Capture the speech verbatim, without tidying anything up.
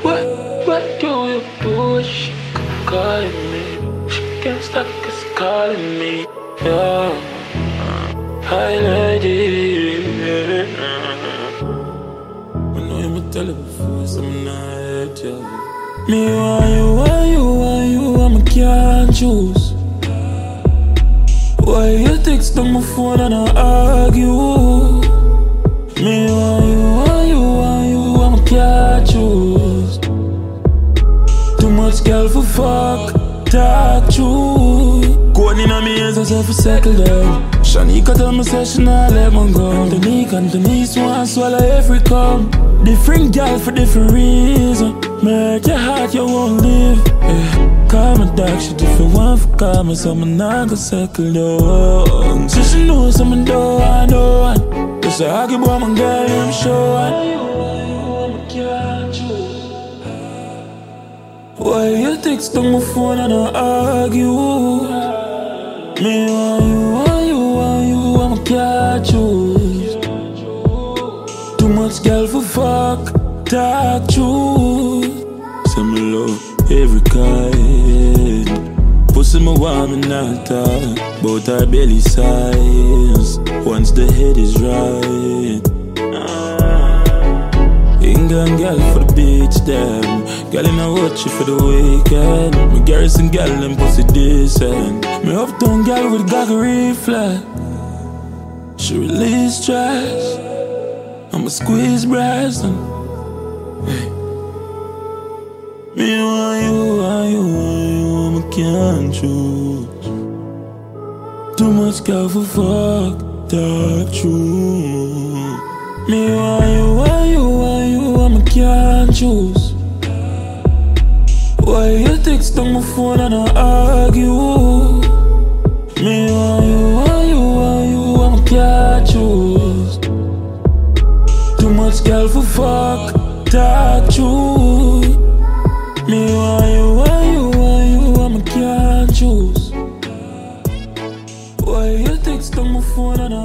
What, what do you do? She calling me. She can't stop cause calling me. Yeah, hi lady. I know you might tell it before, so I'm not yeah. Me want you, want you, want you, I'm a can't choose. Why you text on my phone and I argue? Me want you, want you, want you, I'm a can't choose. Too much girl for fuck, talk true. Going in on me as I say for settle down. Shanika tell me say she not let me go. Anthony, Anthony, want swallow every cum. Different girl for different reason. Make your heart, you won't live. Yeah. Call my dog, she different one for call me, so I'm not gonna settle down. So she knows I'm a door, I know one. Just a hockey boy, my girl, I'm sure. Why you text on my phone and I argue? Me want you, want you, want you, I'm a can't choose. Too much girl for fuck, talk true. Say me love every kind. Pussy me warm and not talk about her belly size. Once the head is right. England girl for the beach them. Girl in a watch for the weekend. Me garrison girl and pussy decent. Me uptown girl with gaggery flat. She release stress. I'ma squeeze breast and hey. Me want you, want you, want you, I can't choose. Too much girl for fuck, talk true. Me want you, want you, want you, I can't choose. Why you text on my phone and I argue? Me want you, want you, want you, I can't choose. Too much girl for fuck, talk true. Me want you, want you, want you, I can't choose. Why you text on my phone and I